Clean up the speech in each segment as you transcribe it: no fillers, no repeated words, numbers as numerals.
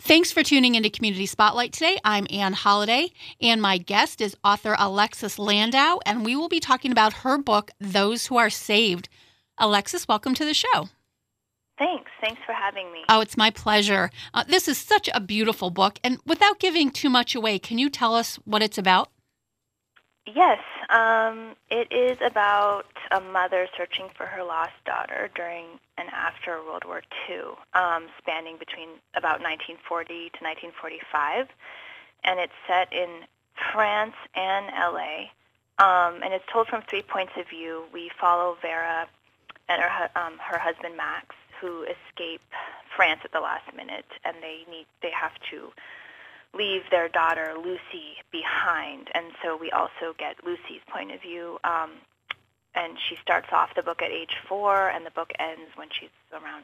Thanks for tuning into Community Spotlight today. I'm Ann Holliday, and my guest is author Alexis Landau, and we will be talking about her book, Those Who Are Saved. Alexis, welcome to the show. Thanks. Thanks for having me. Oh, it's my pleasure. This is such a beautiful book, and without giving too much away, can you tell us what it's about? Yes. It is about a mother searching for her lost daughter during and after World War II, spanning between about 1940 to 1945. And it's set in France and LA. And it's told from 3 points of view. We follow Vera and her husband Max, who escape France at the last minute, and they have to leave their daughter Lucy behind. And so we also get Lucy's point of view. And she starts off the book at age 4, and the book ends when she's around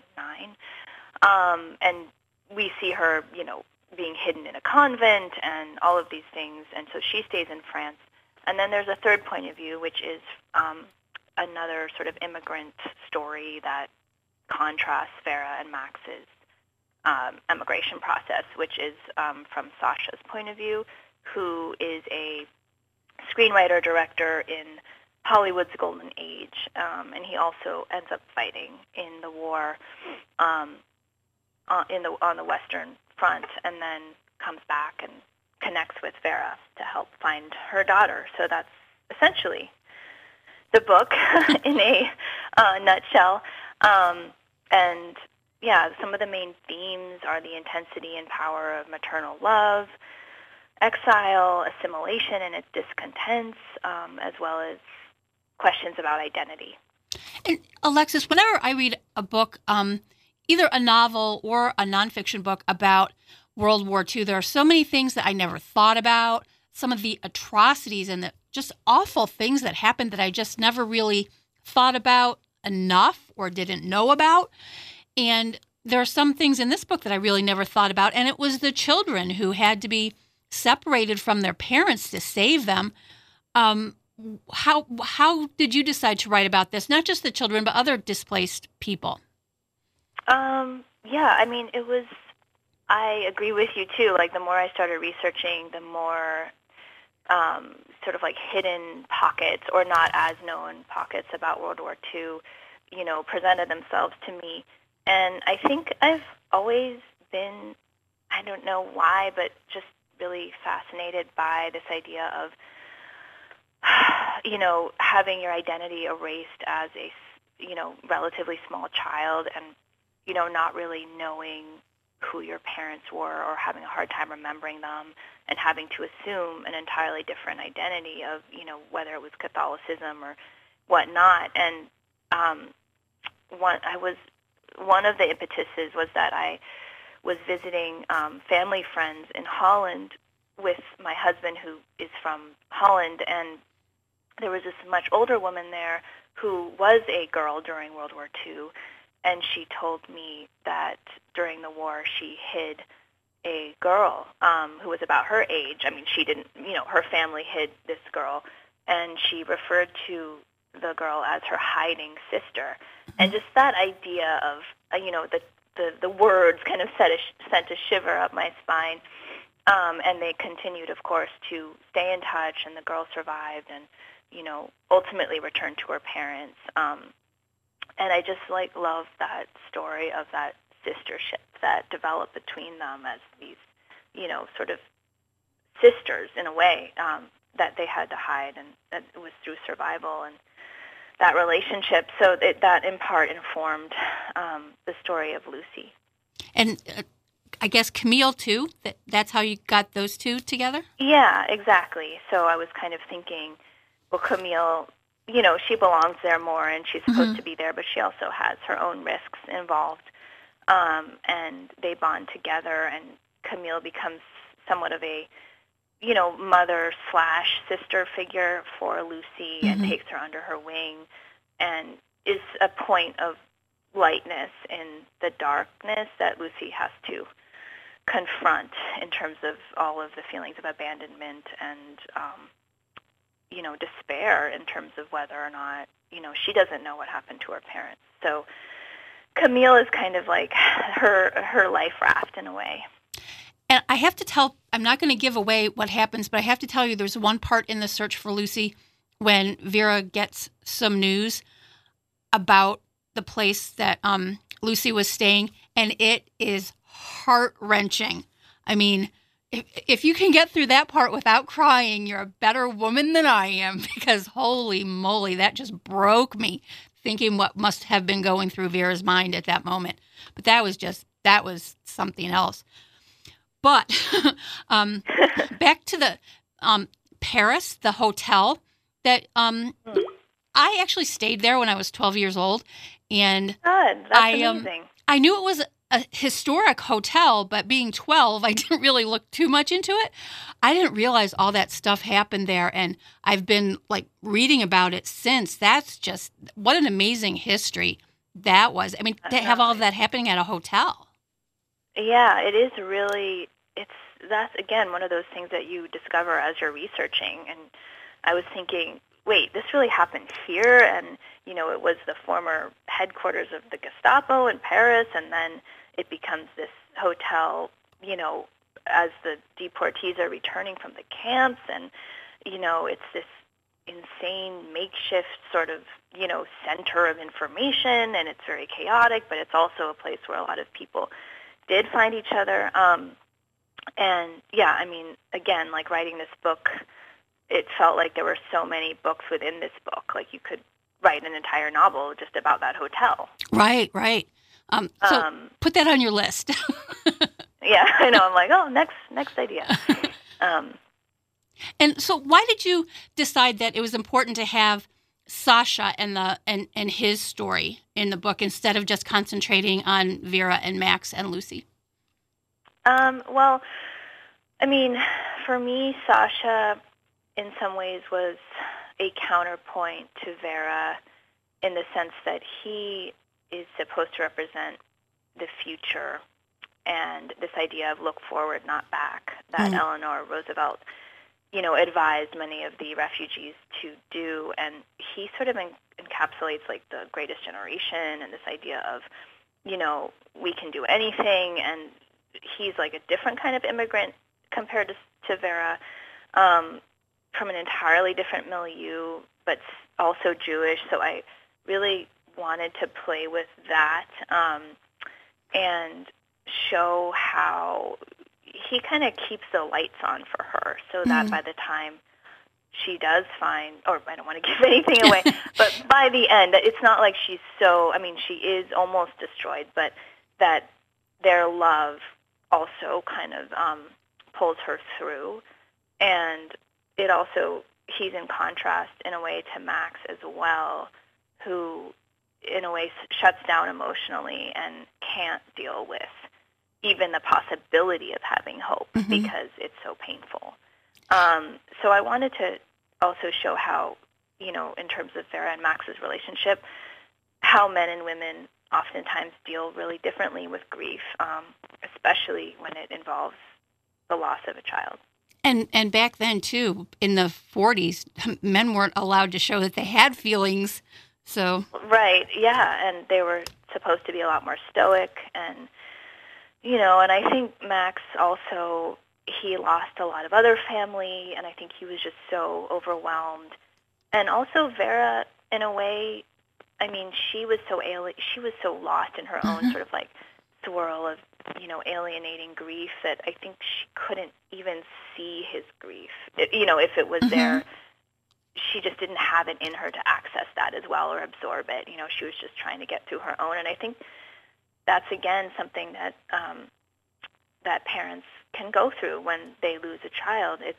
9. And we see her, being hidden in a convent and all of these things. And so she stays in France. And then there's a third point of view, which is another sort of immigrant story that contrasts Vera and Max's emigration process, which is from Sasha's point of view, who is a screenwriter, director in Hollywood's golden age, and he also ends up fighting in the war on the Western Front, and then comes back and connects with Vera to help find her daughter. So that's essentially the book in a nutshell. And yeah, some of the main themes are the intensity and power of maternal love, exile, assimilation and its discontents, as well as questions about identity. And Alexis, whenever I read a book, either a novel or a nonfiction book about World War II, there are so many things that I never thought about, some of the atrocities and the just awful things that happened that I just never really thought about enough or didn't know about. And there are some things in this book that I really never thought about, and it was the children who had to be separated from their parents to save them. How did you decide to write about this? Not just the children, but other displaced people. Yeah, I mean, I agree with you too. Like, the more I started researching, the more sort of like hidden pockets or not as known pockets about World War II, presented themselves to me. And I think I've always been, I don't know why, but just really fascinated by this idea of, having your identity erased as a, relatively small child and, not really knowing who your parents were or having a hard time remembering them and having to assume an entirely different identity of, whether it was Catholicism or whatnot. And one of the impetuses was that I was visiting family friends in Holland with my husband, who is from Holland, and there was this much older woman there who was a girl during World War II, and she told me that during the war she hid a girl who was about her age. I mean, she didn't, her family hid this girl, and she referred to the girl as her hiding sister. And just that idea of, the words kind of sent a shiver up my spine. And they continued, of course, to stay in touch, and the girl survived and, ultimately returned to her parents. And I just, love that story of that sistership that developed between them as these, sort of sisters in a way, that they had to hide, and that it was through survival and that relationship. So that in part informed the story of Lucy. And I guess Camille, too? That's how you got those two together? Yeah, exactly. So I was kind of thinking, well, Camille, she belongs there more, and she's supposed to be there, but she also has her own risks involved. And they bond together, and Camille becomes somewhat of a, mother/sister figure for Lucy, and takes her under her wing, and is a point of lightness in the darkness that Lucy has to confront in terms of all of the feelings of abandonment and, despair in terms of whether or not, she doesn't know what happened to her parents. So Camille is kind of like her life raft in a way. And I have to tell, I'm not going to give away what happens, but I have to tell you there's one part in the search for Lucy when Vera gets some news about the place that Lucy was staying, and it is heart-wrenching. I mean, if you can get through that part without crying, you're a better woman than I am, because holy moly, that just broke me, thinking what must have been going through Vera's mind at that moment. But that was something else. But back to the Paris, the hotel that I actually stayed there when I was 12 years old, and Good. That's amazing. I knew it was a historic hotel, but being 12, I didn't really look too much into it. I didn't realize all that stuff happened there, and I've been like reading about it since. That's just what an amazing history that was. I mean, to have all of that happening at a hotel. Yeah, it is really. That's again one of those things that you discover as you're researching. And I was thinking, wait, this really happened here, and it was the former headquarters of the Gestapo in Paris, and then it becomes this hotel, as the deportees are returning from the camps, and it's this insane makeshift sort of center of information, and it's very chaotic, but it's also a place where a lot of people did find each other. And yeah, I mean, again, like writing this book, it felt like there were so many books within this book. Like you could write an entire novel just about that hotel. Right. So put that on your list. Yeah, I know. I'm like, oh, next idea. And so why did you decide that it was important to have Sasha and his story in the book instead of just concentrating on Vera and Max and Lucy? Well, I mean, for me, Sasha in some ways was a counterpoint to Vera in the sense that he is supposed to represent the future and this idea of look forward, not back, that Eleanor Roosevelt, advised many of the refugees to do. And he sort of encapsulates like the greatest generation and this idea of, we can do anything. And he's like a different kind of immigrant compared to Vera, from an entirely different milieu, but also Jewish. So I really wanted to play with that and show how he kind of keeps the lights on for her so that by the time she does find, or I don't want to give anything away, but by the end, it's not like she is almost destroyed, but that their love also kind of pulls her through. And it also, he's in contrast in a way to Max as well, who in a way shuts down emotionally and can't deal with even the possibility of having hope because it's so painful. So I wanted to also show how, in terms of Vera and Max's relationship, how men and women oftentimes deal really differently with grief, especially when it involves the loss of a child. And back then, too, in the 40s, men weren't allowed to show that they had feelings. So Right, yeah, and they were supposed to be a lot more stoic. And, and I think Max also, he lost a lot of other family, and I think he was just so overwhelmed. And also Vera, in a way, I mean, she was so lost in her own sort of like swirl of, alienating grief that I think she couldn't even see his grief. If it was there, she just didn't have it in her to access that as well or absorb it. She was just trying to get through her own. And I think that's, again, something that that parents can go through when they lose a child. It's,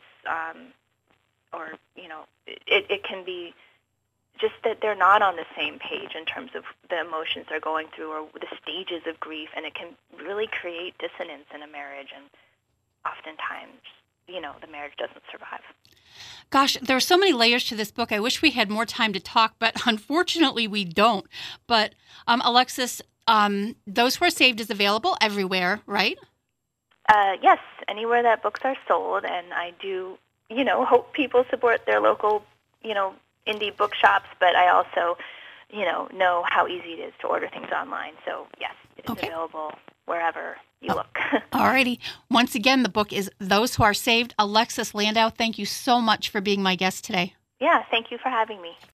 it can be just that they're not on the same page in terms of the emotions they're going through or the stages of grief, and it can really create dissonance in a marriage, and oftentimes, the marriage doesn't survive. Gosh, there are so many layers to this book. I wish we had more time to talk, but unfortunately we don't. But Alexis, Those Who Are Saved is available everywhere, right? Yes, anywhere that books are sold, and I do, hope people support their local, indie bookshops, but I also, know how easy it is to order things online. So, yes, it is available wherever you look. Alrighty. Once again, the book is Those Who Are Saved. Alexis Landau, thank you so much for being my guest today. Yeah, thank you for having me.